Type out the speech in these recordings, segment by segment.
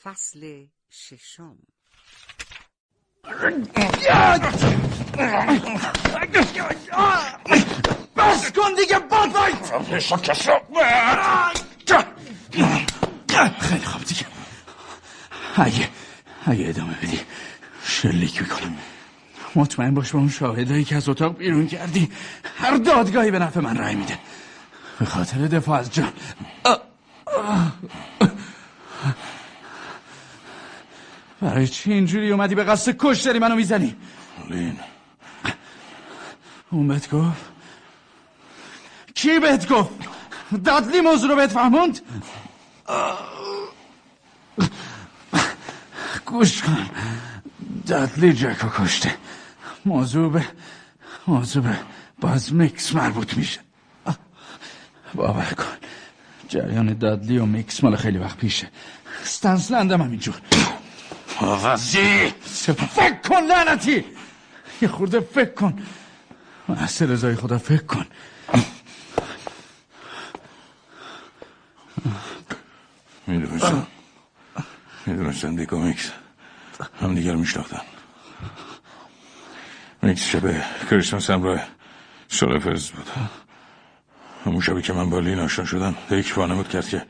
فصل ششم. بس کن دیگه بابای. خیلی خوب دیگه. اگه ادامه بدی شلیک میکنم. مطمئن باش با اون شاهدایی که از اتاق بیرون کردی هر دادگاهی به نفع من رای میده. به خاطر دفاع از جان. برای چی اینجوری اومدی به قصد کش داری منو میزنی؟ لین اون بهت گفت؟ کی بهت گفت؟ دادلی موضوع رو بهت فهموند؟ گوش کن، دادلی جکو کشته. موضوع به باز میکس مربوط میشه. باور کن جریان دادلی و میکس مال خیلی وقت پیشه. استنسلندم هم اینجور. وزی فکر کن لعنتی، یه خورده فکر کن. محض رضای خدا فکر کن. میدونستم دیگه میکس هم دیگر میشناختن. میکس شب کریسمس همراه سولفرز بود. همون شبی که من با لین آشنا شدم دیک وانمود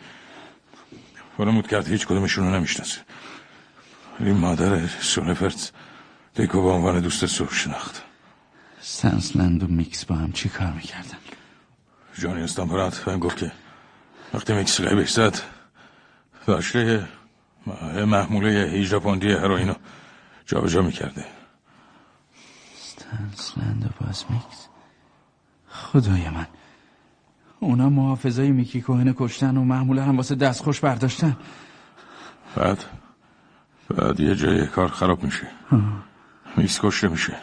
کرد هیچ کدومشون رو نمیشناسه. ولی مادر سولفرز دیکو با عنوان دوست صبح شناخت. استنسلند و میکس با هم چی کار میکردن؟ جانی استامپرات بهم گفت که وقتی میکس لبش زد داشته محموله 18 پوندی هروئینو جابجا میکرده. استنسلند و باز میکس. خدای من، اونا محافظای میکی کوهن کشتن و محموله هم واسه دستخوش برداشتن. بعد یه جای کار خراب میشه. میکس کشته میشه.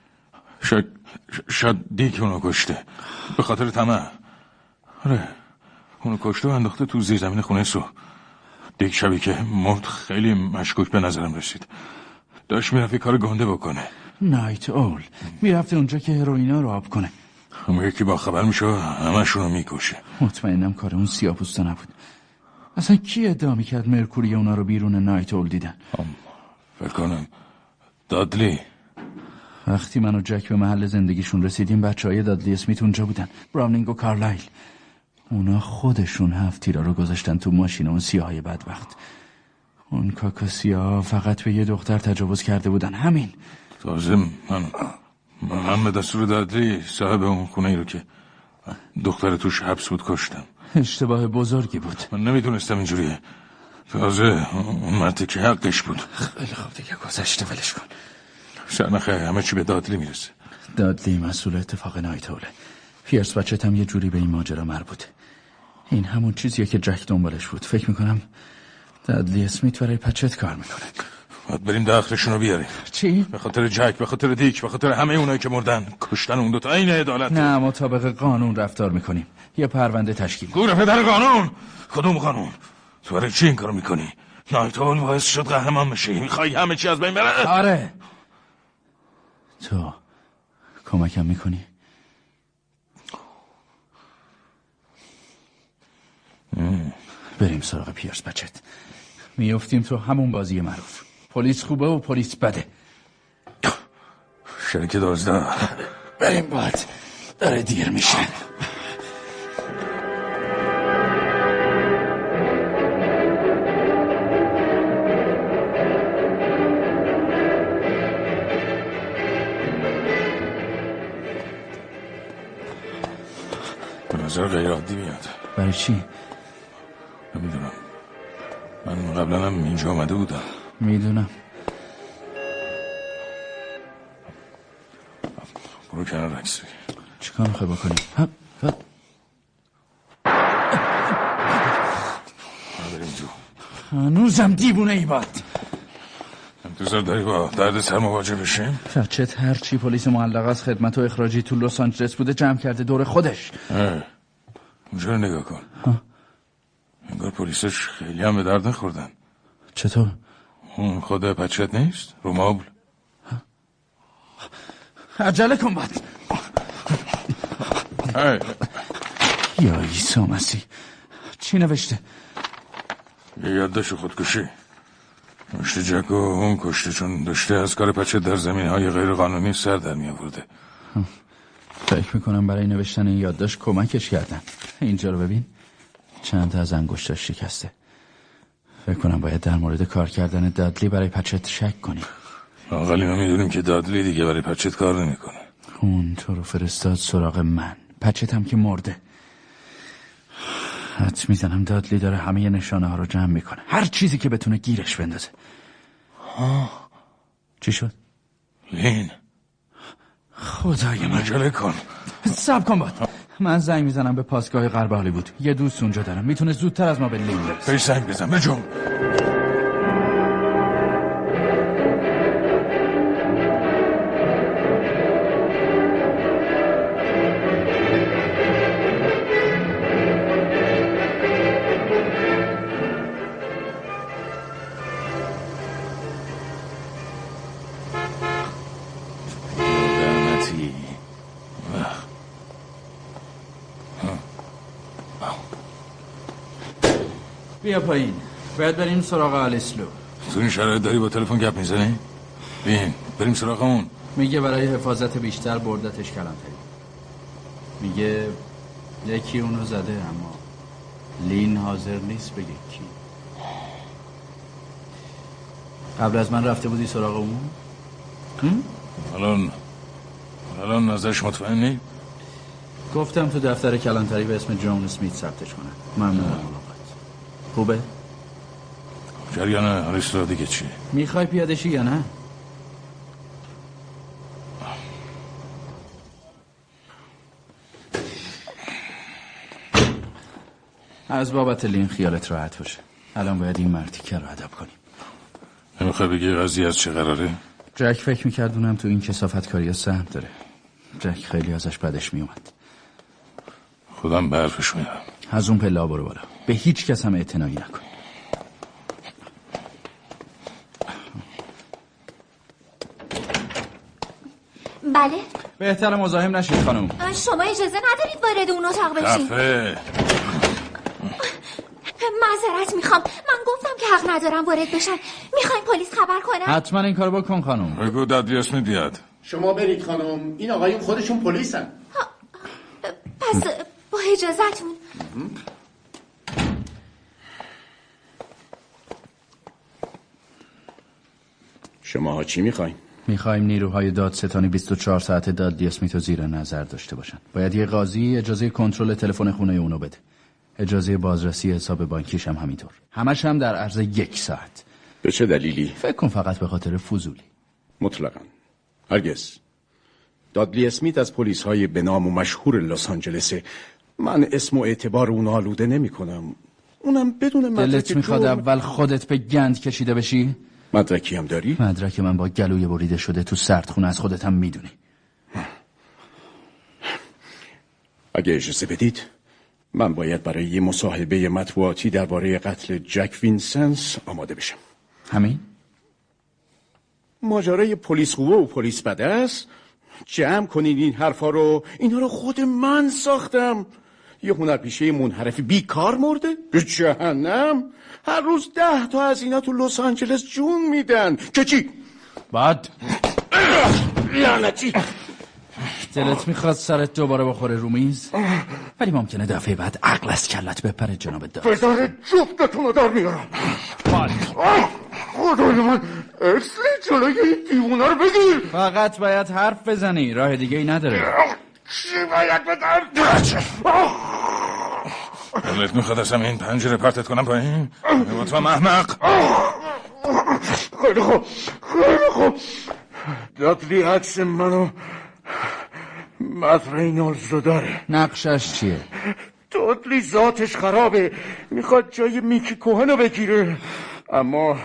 شاید دیک اونو کشته به خاطر طمع. آره اونو کشته و انداخته تو زیر زمین خونه سو. دیک شبی که مرد خیلی مشکوک به نظرم رسید. داشت میرفت کار گنده بکنه. نایت اول میرفت اونجا که هروئینا رو آب کنه. اون یکی با خبر میشه همشونو میکشه. مطمئنم کار اون سیاه‌پوستا نبود. اصلا کی ادعا میکرد مرکوری اونا رو بیرون نایت اول دیدن؟ فکر کنم دادلی. وقتی من و جک به محل زندگیشون رسیدیم بچهای دادلی اسمیت اونجا بودن، براونینگ و کارلایل. اونا خودشون 7 تیرا رو گذاشتن تو ماشین اون سیاهای بدبخت. اون کاکا سیاه فقط به یه دختر تجاوز کرده بودن، همین. تازه من به دستور دادلی صاحب اون خونه ای رو که دختر توش حبس بود کشتم. اشتباه بزرگی بود. من نمیدونستم اینجوریه. تازه اون مردی که حقش بود. خیلی خوب دیگه گذشته، ولش کن. سرنخه همه چی به دادلی میرسه. دادلی مسئول اتفاق نایتوله. پیرس بچت هم یه جوری به این ماجرا مربوطه. این همون چیزیه که جک دنبالش بود. فکر میکنم دادلی اسمیت برای پچت کار میکنه. باید بریم داخلشون رو بیاریم. چی؟ به خاطر جک، به خاطر دیک، به خاطر همه اونایی که مردن. کشتن اون دوتا این عدالت. نه، مطابق قانون رفتار میکنیم. یه پرونده تشکیل. گوره پدر قانون. کدوم قانون؟ تو برای چی این کارو میکنی؟ نایت اول باعث شد قهرمان بشی. میخوای همه چی از بین بره؟ آره. تو کمکم میکنی؟ بریم سراغ پیرس بچت. میافتیم تو همون بازی معروف. پلیس خوبه و پلیس بده. شریک 12. بریم باید. داره دیر میشه. به نظر غیر عادی میاد. برای چی؟ نمیدونم. من قبلا هم اینجا آمده بودم. میدونم. برو کنار عکس بگیر. چیکار میخوای بکنی؟ بریم تو. هنوزم دیوونه ای باد. انتظار داری با درد سر مواجه بشیم؟ بچت هر چی پلیس معلق از خدمت و اخراجی تو لس آنجلس بوده جمع کرده دور خودش. اونجا رو نگاه کن. انگار پلیسش خیلی هم به درد نخوردن. چطور؟ اون خود پچت نیست؟ رو مبل. عجله کن باد. یا عیسی مسیح، چی نوشته؟ یه یادداشت خودکشی. کشته جک و اون کشته چون داشته از کار پچت در زمینهای غیر قانونی سر در می آورده. فکر میکنم برای نوشتن این یادداشت کمکش کردن. اینجا رو ببین، چند تا از انگشتاش شکسته. فکر کنم باید در مورد کار کردن دادلی برای پچت شک کنیم. آقلی ما میدونیم که دادلی دیگه برای پچت کار نمیکنه. اون تو رو فرستاد سراغ من، پچت هم که مرده. حد میزنم دادلی داره همه نشانه ها رو جمع میکنه، هر چیزی که بتونه گیرش بندازه. چی شد؟ لین خدای من، عجله کن. صبر کن باد. من زنگ میزنم به پاسگاه غرب هالیوود. یه دوست اونجا دارم، میتونه زودتر از ما به لین برسه. بهش زنگ بزن بجم. بیا پایین، باید بریم سراغ آلیسلو. تو این شرایط داری با تلفن گپ میزنی؟ بین بریم سراغ اون. میگه برای حفاظت بیشتر بردتش کلانتری. میگه یکی اونو زده، اما لین حاضر نیست بگه کی. قبل از من رفته بودی سراغ اون؟ الان ازش مطمئنی؟ گفتم تو دفتر کلانتری به اسم جون اسمیت ثبتش کنم. ممنونم ملاقات. خوبه؟ جریان آلیسلو دیگه چی؟ میخوای پیاده شی یا نه؟ از بابت لین خیالت راحت باشه. الان باید این مرتیکه رو ادب کنیم. نمیخوای بگی قضیه از چه قراره؟ جک فکر میکرد اونم تو این کثافتکاری ها سهم داره. جک خیلی ازش بدش میومد. خودم به حرفش میرم. از اون پله برو بالا. به هیچ کس هم اعتنایی نکن. بله؟ بهتر مزاحم نشید خانم. شما اجازه ندارید وارد اون اتاق بشین. خفه. معذرت میخوام، من گفتم که حق ندارم وارد بشن. میخواین پلیس خبر کنم؟ حتما این کارو بکن خانم. بگو دادلی اسمی بیاد. شما برید خانم، این آقایون خودشون پلیسن. پس با اجازهتون. شماها چی میخواین؟ میخوایم نیروهای دادستانی 24 ساعت دادلی اسمیتو زیر نظر داشته باشن. باید یه قاضی اجازه کنترل تلفن خونه اونو بده. اجازه بازرسی حساب بانکیش هم همینطور. همش هم در عرض 1 ساعت. به چه دلیلی؟ فکر کن فقط به خاطر فضولی. مطلقاً. هرگز. دادلی اسمیت از پلیس‌های به نام و مشهور لس آنجلسه. من اسم و اعتبار اون آلوده نمی‌کنم. اونم بدون مدرک. دلت میخواد اول خودت به گند کشیده بشی؟ مدرکی هم داری؟ مدرک من با گلوی بریده شده تو سردخونه از خودت هم میدونی. اگه اجازه بدید من باید برای یه مصاحبه مطبوعاتی درباره قتل جک وینسنس آماده بشم. همین؟ ماجرای پلیس خوبه و پلیس بده است. جمع کنین این حرفا رو. اینا رو خود من ساختم. یه هنرپیشه منحرف بیکار مرده؟ به جهنم. هر روز 10 تا از اینا تو لس آنجلس جون میدن. که چی؟ بعد لعنتی. دلت میخواد سرت دوباره بخوره رو میز؟ ولی ممکنه دفعه بعد عقل از کلت بپره جناب داد. بذار جفتتون رو در میارم. خدای من، اکسلی جلوی این دیوونا رو بگیر. فقط باید حرف بزنی، راه دیگه ای نداره. چی باید بگم؟ دلت میخواد از این پنجره پرتت کنم پایین؟ تو محمق. خیلی خوب، خیلی خوب. دادلی عکس منو مد رینولدز رو داره. نقشش چیه؟ دادلی ذاتش خرابه، میخواد جای میکی کوهن رو بگیره. اما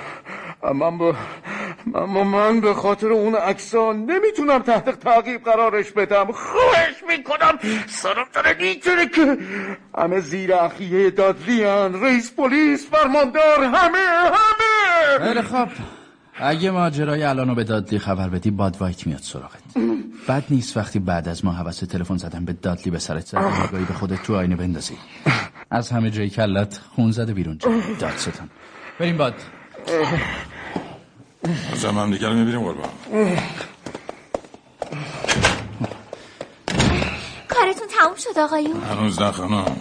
من به خاطر اون عکس‌ها نمیتونم تحت تعقیب قرارش بدم. خواهش میکنم. سرم داره میتونه که همه زیر اخیه دادلی هن. رئیس پلیس، فرماندار، همه. خیلی خوب، اگه ماجرای الانو به دادلی خبر بدی باد وایت میاد سراغت. بد نیست وقتی بعد از ما حوث تلفن زدن به دادلی به سرت زد نگاهی به خودت تو آینه بندازی. از همه جای کلت خون زده بیرون. دادستان بریم باد. بازم هم دیگر رو میبینیم قربان. کارتون تموم شد آقایون؟ هنوز نه خانم.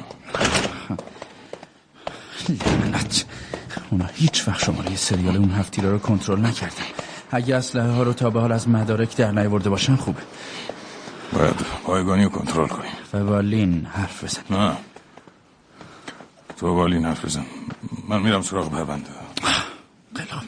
لعنت، اونا هیچ وقت شماره سریال اون هفتیره رو کنترل نکردن. اگه اسلحه ها رو تا به حال از مدارک در نیاورده باشن خوبه. باید پایگانی رو کنترل کنیم. فوالین حرف بزن. نه تو والین حرف بزن. من میرم سراغ پرونده. قلاب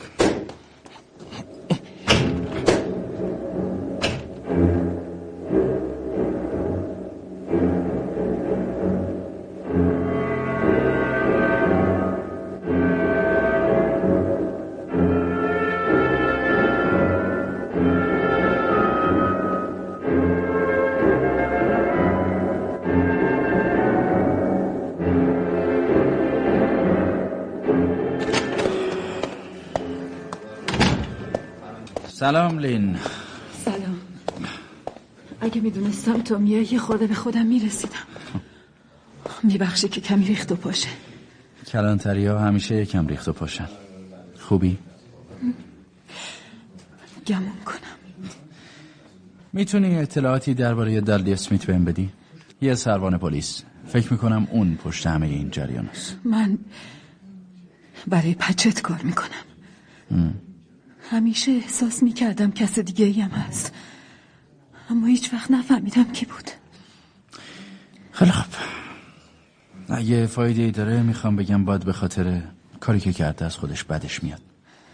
سلام لین. سلام. اگه میدونستم تو میای یه خورده به خودم میرسیدم. میبخشی که کمی ریخت و پاشه. کلانتری ها همیشه یکم ریخت و پاشن. خوبی؟ گمون کنم. میتونی اطلاعاتی درباره دادلی اسمیت بهم بدی؟ یه سروان پلیس. فکر میکنم اون پشت همه این جریان است. من برای پچت کار میکنم. همیشه احساس میکردم کس دیگه ایم هست، اما هیچ وقت نفهمیدم کی بود. خیلی خوب. اگه فایده‌ای داره میخوام بگم باید به خاطر کاری که کرده از خودش بدش میاد.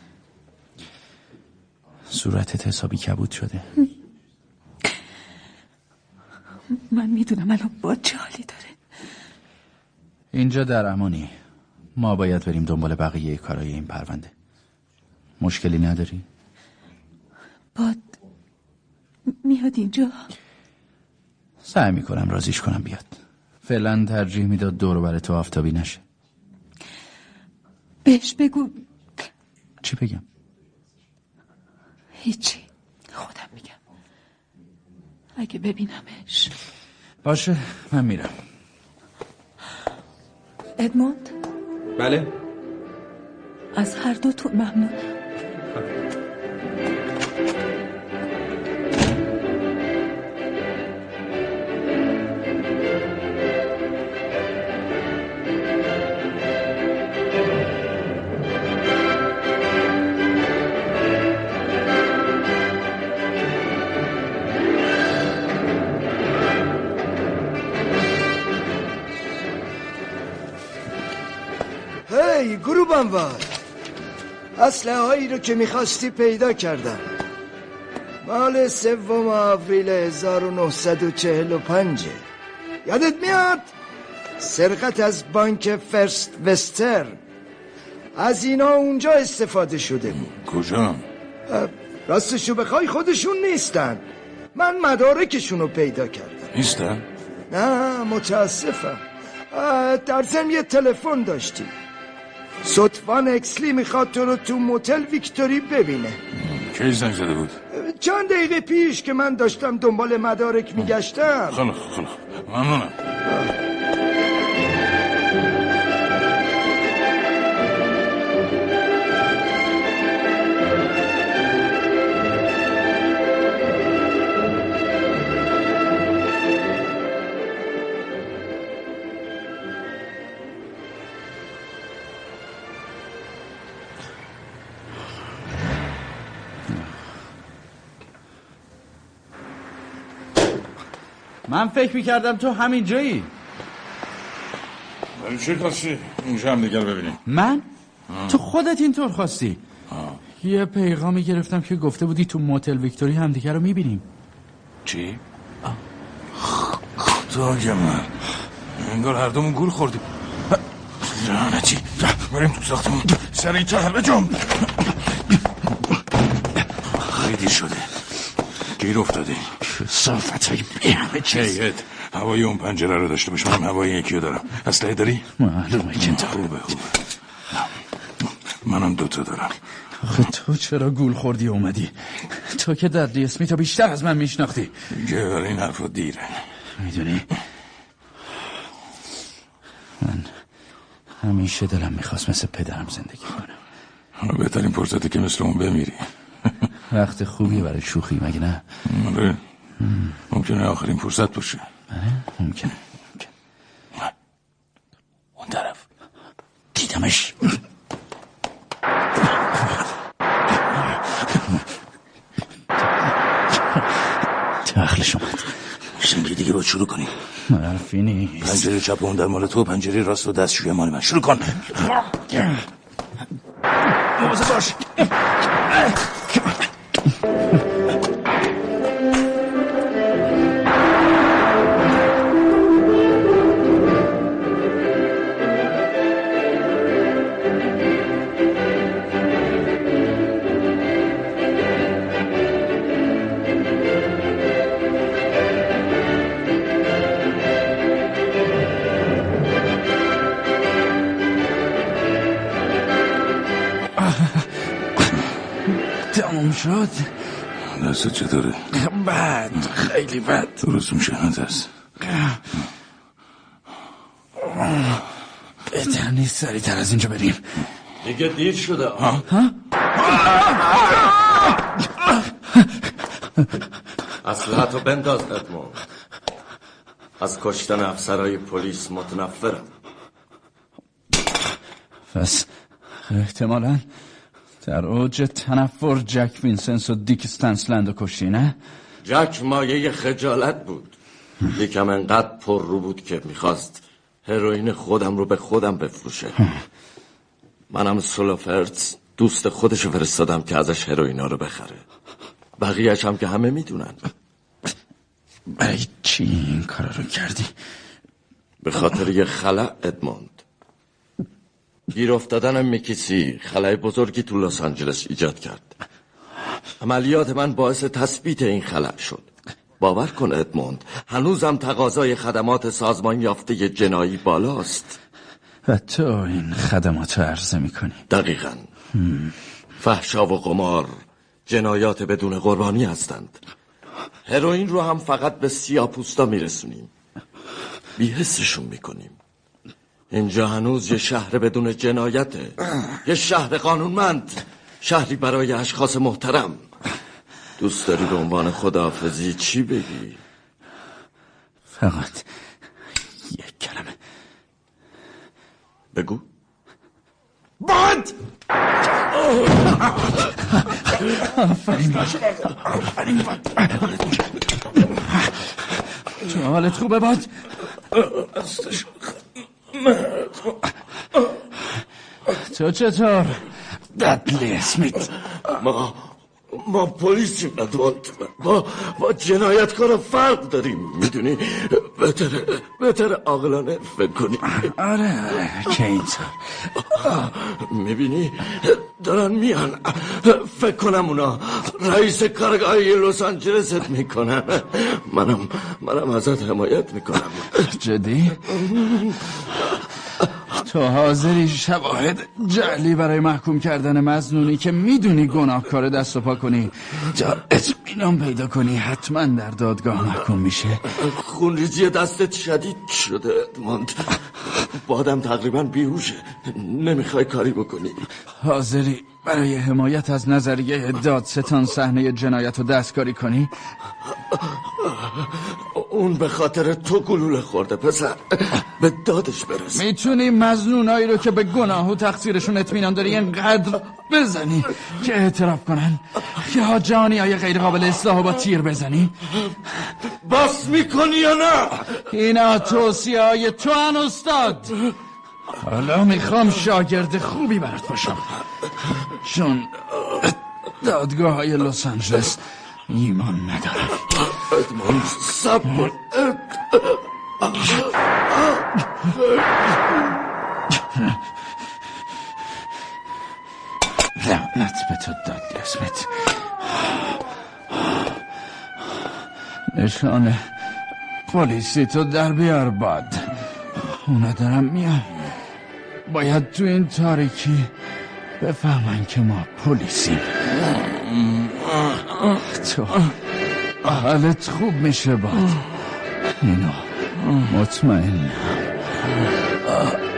صورتت حسابی کبود شده. من میدونم الان با چه حالی داره. اینجا در امانی. ما باید بریم دنبال بقیه کارهای این پرونده. مشکلی نداری؟ باد میاد اینجا. سعی میکنم راضیش کنم بیاد. فعلا ترجیح میداد دور و بر تو آفتابی نشه. بهش بگو. چی بگم؟ هیچی، خودم میگم. اگه ببینمش. باشه، من میرم. ادموند؟ بله. از هر دوتون ممنون. هی گروبانوار، اسلحه هایی رو که میخواستی پیدا کردم. مال 3 آوریل 1945. یادت میاد؟ سرقت از بانک فرست وستر. از اینا اونجا استفاده شده بود. کجا؟ راستشو بخوای خودشون نیستن. من مدارکشون رو پیدا کردم. نیستن؟ نه متاسفم. در ضمن یه تلفن داشتی. صدفان اکسلی میخواد تو رو تو موتل ویکتوری ببینه. کی زنگ زده بود؟ چند دقیقه پیش که من داشتم دنبال مدارک میگشتم. خیلی ممنونم. من فکر میکردم تو همین جایی. ولی چه خواستی؟ اینجا هم دیگر ببینیم. من؟ تو خودت اینطور خواستی. یه پیغامی گرفتم که گفته بودی تو موتل ویکتوری هم دیگر رو میبینیم. چی؟ خدا من انگار هر دومون گول خوردیم. لعنتی، بریم تو ساختمون. سریعتر همه جمع. خیلی دیر شده. گیر افتاده. صافتای بیامه چیز. هیت هوای اون پنجره رو داشته باش. منم هوای یکی رو دارم. اسلحه داری؟ معلومه که تا خوبه. منم 2 تا دارم. آخه تو چرا گول خوردی اومدی؟ تو که دادلی اسمیتو بیشتر از من میشناختی. دیگه برای این حرفا دیره. میدونی من همیشه دلم میخواست مثل پدرم زندگی کنم. بهترین فرصتی که مثل اون بمیری. وقت خوبی برای شوخی مگه نه؟ آره، ممکنه آخرین فرصت باشه. ممکنه. اون طرف دیدمش. دخلش اومد. سنگی دیگه باید شروع کنیم. حرفی نیست. پنجره چپ اون در مال تو، پنجره راست و دستشوی مال من. شروع کن. مواظب باش. تمام شد. دستت چطوره؟ بد، خیلی بد. درست میشنده است. بهتر نیست سریع‌تر از اینجا بریم. دیگه دیر شده. اسلحه‌تو بنداز ادموند. از کشتن افسرهای پلیس متنفرم. پس احتمالاً در اوج تنفر جک وینسنس و دیک استنسلند رو کشتی، نه؟ جک مایه خجالت بود. یکم انقدر پر رو بود که میخواست هروئین خودم رو به خودم بفروشه. منم سولوفرتس دوست خودش فرستادم که ازش هروئینا رو بخره. بقیه‌اش هم که همه میدونن. برای چی این کارا رو کردی؟ به خاطر یه خلأ ادموند. گیر افتادن میکیسی خلأ بزرگی تو لس آنجلس ایجاد کرد. عملیات من باعث تثبیت این خلأ شد. باور کن ادموند، هنوزم تقاضای خدمات سازمان یافته جنایی بالاست. و تو این خدمات رو عرضه میکنی؟ دقیقاً. فحشا و قمار جنایات بدون قربانی هستند. هروئین رو هم فقط به سیاه‌پوستا میرسونیم، بی‌حسشون میکنیم. اینجا هنوز یه شهر بدون جنایته، یه شهر قانونمند، شهری برای اشخاص محترم. دوست داری به عنوان خداحافظی چی بگی؟ فقط یک کلمه بگو. باد! آفرین باد. آفرین باد. تو حالت خوبه باد؟ تو چطور؟ دادلی اسمیت. ما پلیسیم ادوارد. با جنایتکارا فرق داریم، میدونی؟ بهتر عاقلانه فکر کنی. آره که اینطور. میبینی دارن میان. فکر کنم اونا رئیس کارگاهی لس آنجلست میکنن. منم ازت حمایت میکنم. جدی؟ تو حاضری شواهد جعلی برای محکوم کردن مظنونی که میدونی گناهکار دست و پا کنی تا اطمینان پیدا کنی حتما در دادگاه محکوم میشه؟ خونریزی دستت شدید شده ادموند. بادم تقریبا بیهوشه. نمیخوای کاری بکنی؟ حاضری برای حمایت از نظریه دادستان صحنه جنایت رو دستکاری کنی؟ اون به خاطر تو گلوله خورده پسر. به دادش برس. میتونی مظنونایی رو که به گناه و تقصیرشون اطمینان داری اینقدر بزنی که اعتراف کنن که حاجانی های غیر قابل اصلاح با تیر بزنی؟ باس میکنی یا نه؟ اینا توصیه های تو هن استاد. حالا میخوام شاگرد خوبی برات باشم، چون دادگاه های لس آنجلس ایمان ندارم. ادموند صبر کن. لعنت به تو دادلی اسمیت. نشانه پلیسی تو در بیار باد. اونا دارم میان. باید تو این تاریکی بفهمن که ما پلیسیم. تو حالت خوب میشه باد. اینو مطمئنم.